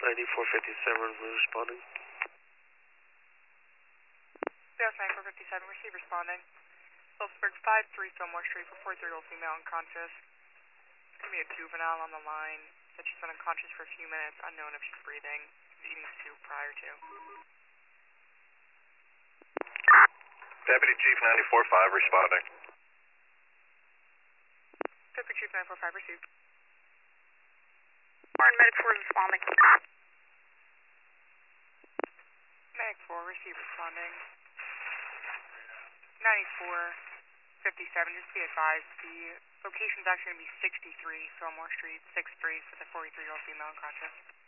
9457 was responding. Yes, 9457, receive responding. Phillipsburg 53 Fillmore Street for 43-year-old female unconscious. There's going to be a juvenile on the line. Said she's been unconscious for a few minutes, unknown if she's breathing. She's eating soup prior to. Deputy Chief 94-5 responding. Deputy Chief 945 received. Warren Medic 4 is responding. Medic 4, receive responding. 9457, just be advised, the location is actually going to be 63 Fillmore Street, 63 for the 43-year-old female unconscious.